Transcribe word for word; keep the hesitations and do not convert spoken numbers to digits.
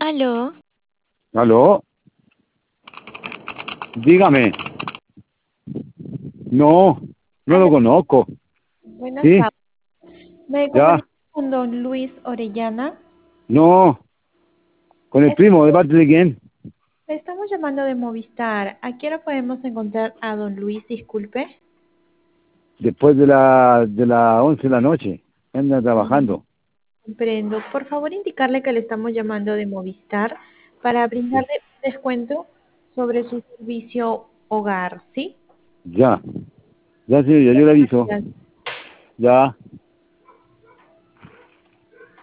Aló, ¿Aló? Dígame. No, no lo aló, conozco. buenas ¿Sí? tardes. Me ¿Ya? comunico con don Luis Orellana. No, con el Es- primo, ¿de parte de quién? Le estamos llamando de Movistar. ¿A qué hora podemos encontrar a don Luis? Disculpe. Después de la de las once de la noche. Anda Mm, trabajando. Comprendo. Por favor, indicarle que le estamos llamando de Movistar para Sí. brindarle un descuento sobre su servicio hogar, ¿sí? Ya. Ya, sí, ya yo le aviso. Gracias. Ya.